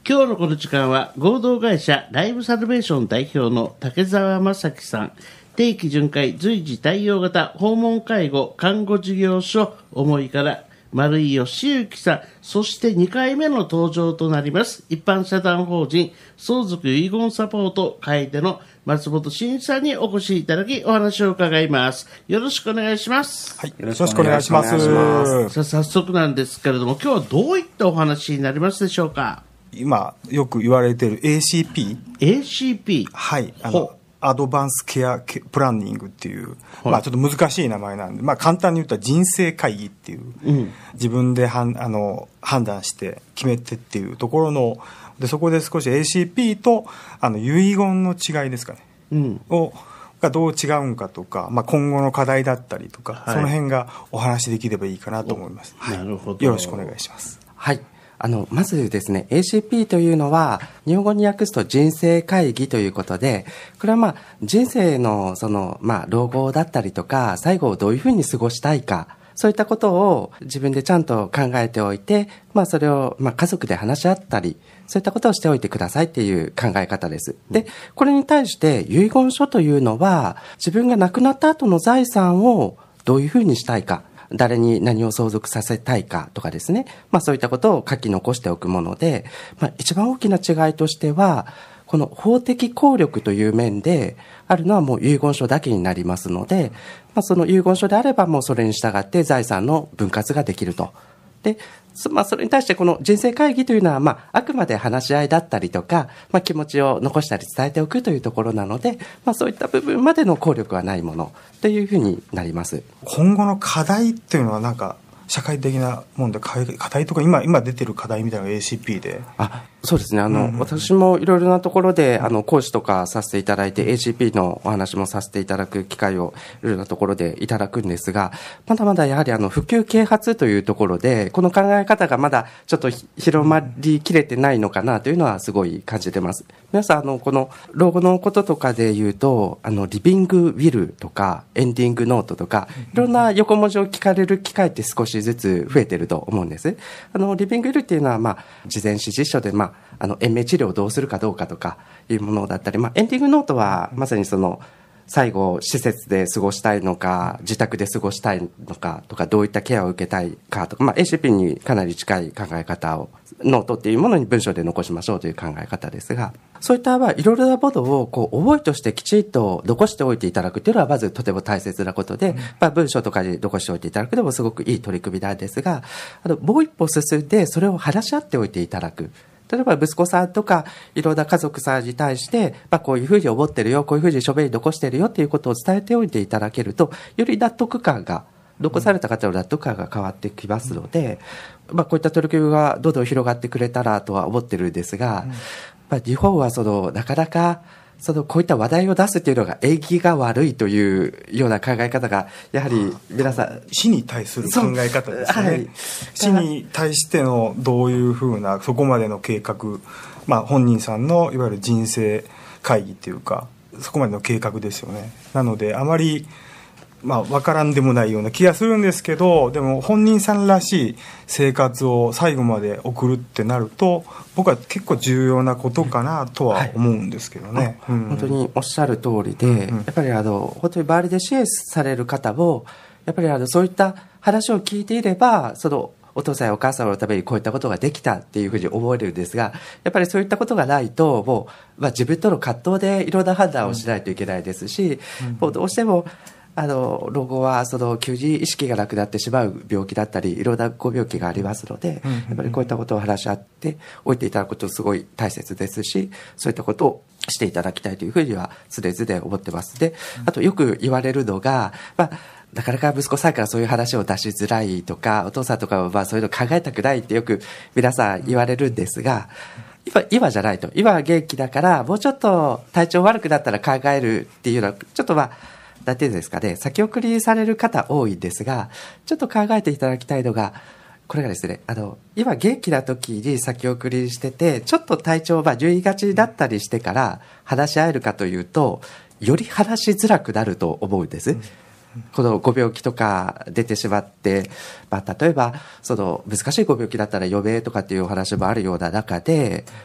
今日のこの時間は合同会社ライブサルベーション代表の竹澤正樹さん、定期巡回随時対応型訪問介護看護事業所思いから丸井義行さん、そして2回目の登場となります一般社団法人相続遺言サポート会での松本真一さんにお越しいただきお話を伺います。よろしくお願いします。 はい、よろしくお願いします。 さあ早速なんですけれども、今日はどういったお話になりますでしょうか。 今よく言われている ACP、 はい、 アドバンスケアプランニングっていう、ちょっと難しい名前なんで、簡単に言ったら人生会議っていう、自分で判断して決めてっていうところので、そこで少し ACP と遺言の違いですかね、がどう違うんかとか、今後の課題だったりとか、その辺がお話しできればいいかなと思います。 なるほど。 よろしくお願いします。 はい。まずですね、ACP というのは、日本語に訳すと人生会議ということで、これは人生の老後だったりとか、最後をどういうふうに過ごしたいか、そういったことを自分でちゃんと考えておいて、それを家族で話し合ったり、そういったことをしておいてくださいっていう考え方です。で、これに対して遺言書というのは、自分が亡くなった後の財産をどういうふうにしたいか、誰に何を相続させたいかとかですね、そういったことを書き残しておくもので、一番大きな違いとしては、この法的効力という面であるのはもう遺言書だけになりますので、その遺言書であればもうそれに従って財産の分割ができると。で、それに対してこの人生会議というのは、あくまで話し合いだったりとか、気持ちを残したり伝えておくというところなので、そういった部分までの効力はないものというふうになります。 今後の課題っていうのはなんか社会的なもんで課題とか今出てる課題みたいなのが ACP で。 そうですね。私もいろいろなところで講師とかさせていただいて ACP のお話もさせていただく機会をいろいろなところでいただくんですが、まだまだやはり普及啓発というところでこの考え方がまだちょっと広まりきれてないのかなというのはすごい感じてます。皆さんこの老後のこととかで言うとリビングウィルとかエンディングノートとかいろんな横文字を聞かれる機会って少しずつ増えてると思うんです。リビングウィルっていうのは事前指示書で延命治療をどうするかどうかとかいうものだったり、エンディングノートはまさに最後施設で過ごしたいのか自宅で過ごしたいのかとかどういったケアを受けたいかとか、ACP にかなり近い考え方をノートっていうものに文章で残しましょうという考え方ですが、そういったいろいろなものを覚えとしてきちんと残しておいていただくというのはまずとても大切なことで、文章とかに残しておいていただくのもすごくいい取り組みなんですが、もう一歩進んでそれを話し合っておいていただく。例えば息子さんとかいろんな家族さんに対して、こういうふうに思ってるよ、こういうふうに書面に残してるよっていうことを伝えておいていただけると、より納得感が、残された方の納得感が変わってきますので、こういった取り組みがどんどん広がってくれたらとは思ってるんですが、日本はなかなかこういった話題を出すというのが縁起が悪いというような考え方がやはり皆さん死に対する考え方ですね、死に対してのどういうふうなそこまでの計画、本人さんのいわゆる人生会議というかそこまでの計画ですよね。なのであまり分からんでもないような気がするんですけど、でも本人さんらしい生活を最後まで送るってなると僕は結構重要なことかなとは思うんですけどね、 本当におっしゃる通りで、やっぱり本当に周りで支援される方もやっぱりそういった話を聞いていればお父さんやお母さんのためにこういったことができたっていうふうに思えるんですが、やっぱりそういったことがないともう、自分との葛藤でいろんな判断をしないといけないですし、もうどうしても老後は急に意識がなくなってしまう病気だったりいろんなご病気がありますので、やっぱりこういったことを話し合っておいていただくことすごい大切ですし、そういったことをしていただきたいというふうには常々思ってます。で、あとよく言われるのが、なかなか息子さんからそういう話を出しづらいとか、お父さんとかはそういうの考えたくないってよく皆さん言われるんですが、今じゃないと。今は元気だからもうちょっと体調悪くなったら考えるっていうのはちょっとなんていうんですかね、先送りされる方多いんですが、ちょっと考えていただきたいのが、これがですね、今元気な時に先送りしてて、ちょっと体調12月だったりしてから話し合えるかというと、より話しづらくなると思うんです。このご病気とか出てしまって、例えば難しいご病気だったら余命とかっていうお話もあるような中で、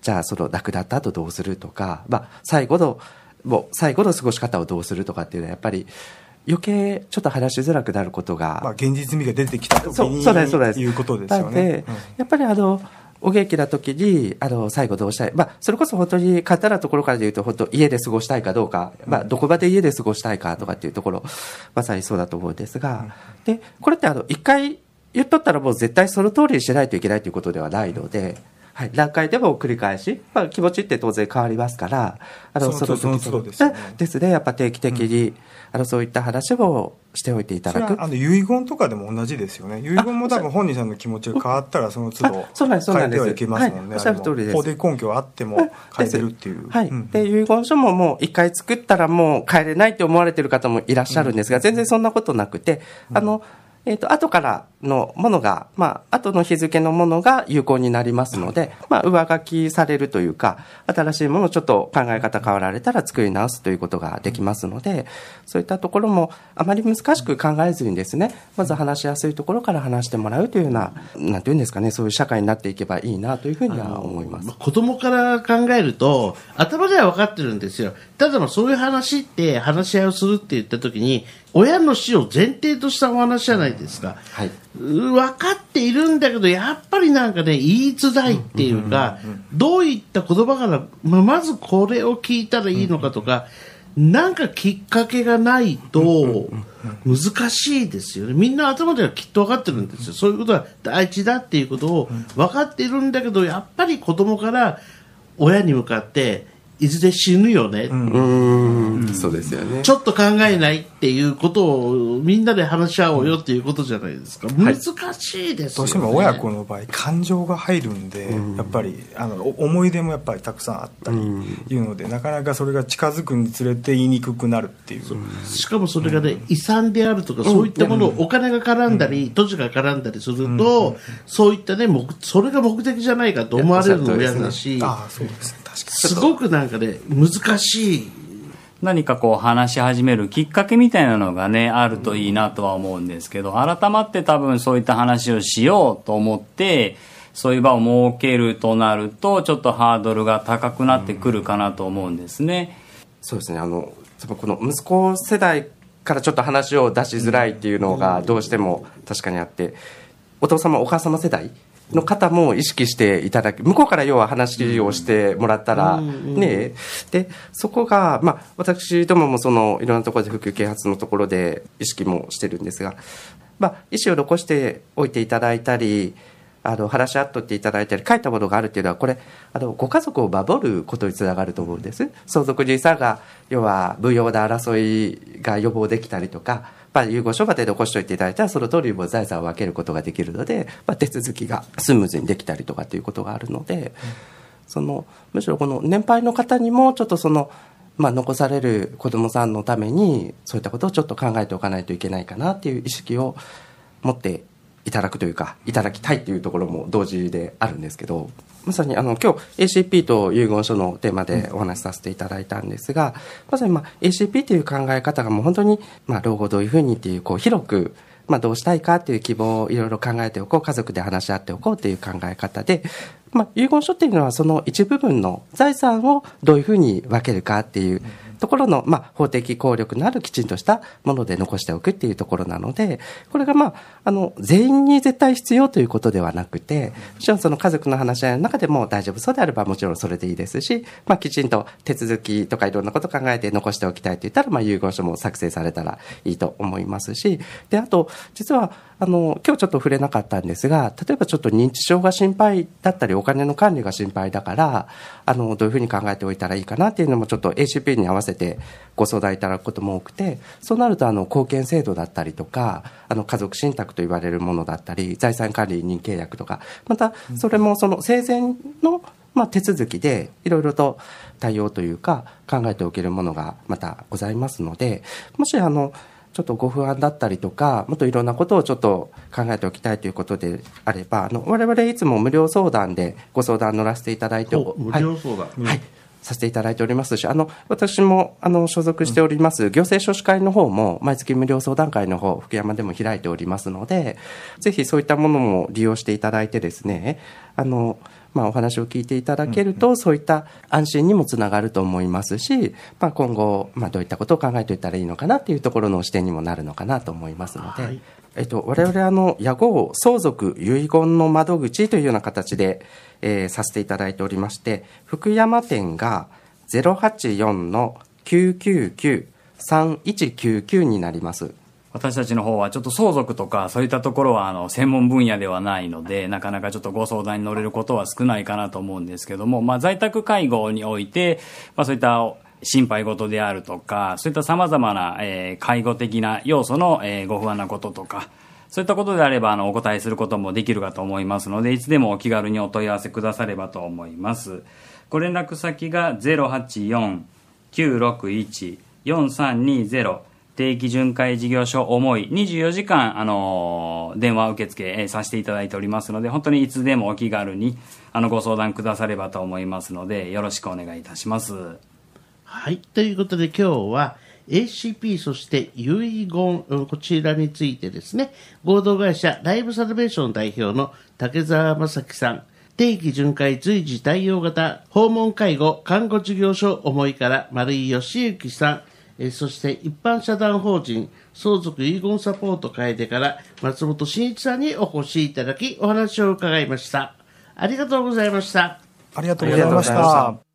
じゃあその亡くなった後どうするとか、最後の過ごし方をどうするとかっていうのはやっぱり余計ちょっと話しづらくなることが、 現実味が出てきた時にそうですいうことですよね。 やっぱりお元気な時に最後どうしたい、それこそ本当に簡単なところからで言うと、本当家で過ごしたいかどうか、どこまで家で過ごしたいかとかっていうところ、まさにそうだと思うんですが、でこれって一回言っとったらもう絶対その通りにしないといけないということではないので、何回でも繰り返し、気持ちって当然変わりますから、その都度ですよね。 ですね、やっぱ定期的に、そういった話をしておいていただく。 それは遺言とかでも同じですよね。遺言も多分本人さんの気持ちが変わったらその都度変えてはいけますもんね。 おっしゃる通りです。 法的根拠あっても変えてるっていう。 で遺言書ももう一回作ったらもう変えれないって思われてる方もいらっしゃるんですが、全然そんなことなくて、後からのものが、後の日付のものが有効になりますので、上書きされるというか、新しいものをちょっと考え方変わられたら作り直すということができますので、そういったところもあまり難しく考えずにですね、まず話しやすいところから話してもらうというような、なんていうんですかね、そういう社会になっていけばいいなというふうには思います。 子供から考えると、頭では分かってるんですよ。ただそういう話って話し合いをするって言った時に、親の死を前提としたお話じゃないですか。分かっているんだけど、やっぱりなんかね、言いづらいっていうか、どういった言葉から、まずこれを聞いたらいいのかとか、なんかきっかけがないと難しいですよね。みんな頭ではきっと分かってるんですよ。そういうことが大事だっていうことを分かっているんだけど、やっぱり子供から親に向かっていずれ死ぬよね、 そうですよね。 ちょっと考えないっていうことをみんなで話し合おうよっていうことじゃないですか。難しいですよね。 どうしても親子の場合感情が入るんで、やっぱり思い出もやっぱりたくさんあったりいうので、なかなかそれが近づくにつれて言いにくくなるっていう。 しかもそれがね、遺産であるとかそういったものをお金が絡んだり、土地が絡んだりすると、そういったね、それが目的じゃないかと思われるのも嫌だし、 そうですね、確かにすごくなんかね、難しい。 何か話し始めるきっかけみたいなのがね、あるといいなとは思うんですけど、改まって多分そういった話をしようと思ってそういう場を設けるとなると、ちょっとハードルが高くなってくるかなと思うんですね。 そうですね、この息子世代からちょっと話を出しづらいっていうのがどうしても確かにあって、お父様お母様世代の方も意識していただき、向こうから要は話をしてもらったらね、でそこが、私どももいろんなところで普及啓発のところで意識もしてるんですが、意思を残しておいていただいたり、話し合っとっていただいたり書いたものがあるっていうのは、これご家族を守ることにつながると思うんです。相続人さんが要は不要な争いが予防できたりとか、遺言書まで残しておいていただいたらその通りも財産を分けることができるので、手続きがスムーズにできたりとかっていうことがあるので、むしろこの年配の方にもちょっと残される子どもさんのためにそういったことをちょっと考えておかないといけないかなっていう意識を持っていただくというか、いただきたいというところも同時であるんですけど、まさに今日 ACP と遺言書のテーマでお話しさせていただいたんですが、まさにACP という考え方がもう本当に老後どういうふうにっていう広くどうしたいかっていう希望をいろいろ考えておこう、家族で話し合っておこうという考え方で、遺言書っていうのはその一部分の財産をどういうふうに分けるかっていうところの、法的効力のあるきちんとしたもので残しておくっていうところなので、これが全員に絶対必要ということではなくて、もちろんその家族の話し合いの中でも大丈夫そうであればもちろんそれでいいですし、きちんと手続きとかいろんなことを考えて残しておきたいといったら、遺言書も作成されたらいいと思いますし、であと実は今日ちょっと触れなかったんですが、例えばちょっと認知症が心配だったりお金の管理が心配だからどういうふうに考えておいたらいいかなっていうのもちょっと ACP に合わせてご相談いただくことも多くて、そうなると後見制度だったりとか家族信託と言われるものだったり財産管理人契約とか、またそれもその生前の手続きでいろいろと対応というか考えておけるものがまたございますので、もしちょっとご不安だったりとか、もっといろんなことをちょっと考えておきたいということであれば、我々いつも無料相談でご相談乗らせていただいて、 無料相談、 させていただいておりますし、私も所属しております行政書士会の方も毎月無料相談会の方、福山でも開いておりますので、ぜひそういったものも利用していただいてですね、お話を聞いていただけると、そういった安心にもつながると思いますし、今後、どういったことを考えていったらいいのかなっていうところの視点にもなるのかなと思いますので、 はい、 我々屋号相続遺言の窓口というような形で、させていただいておりまして、福山店が 084-999-3199 になります。 私たちの方はちょっと相続とかそういったところは専門分野ではないので、なかなかちょっとご相談に乗れることは少ないかなと思うんですけども、在宅介護において、そういった心配事であるとか、そういったさまざまな、介護的な要素の、ご不安なこととか、そういったことであればお答えすることもできるかと思いますので、いつでもお気軽にお問い合わせくださればと思います。ご連絡先が 084-961-4320 定期巡回事業所思い、24時間電話受付、させていただいておりますので、本当にいつでもお気軽にご相談くださればと思いますので、よろしくお願いいたします。 はい。ということで今日は ACP そして遺言、こちらについてですね、合同会社ライブサルベーション代表の竹澤正樹さん、定期巡回随時対応型訪問介護看護事業所思いから丸井義行さん、そして一般社団法人相続遺言サポート楓から松本真一さんにお越しいただきお話を伺いました。ありがとうございました。 ありがとうございました。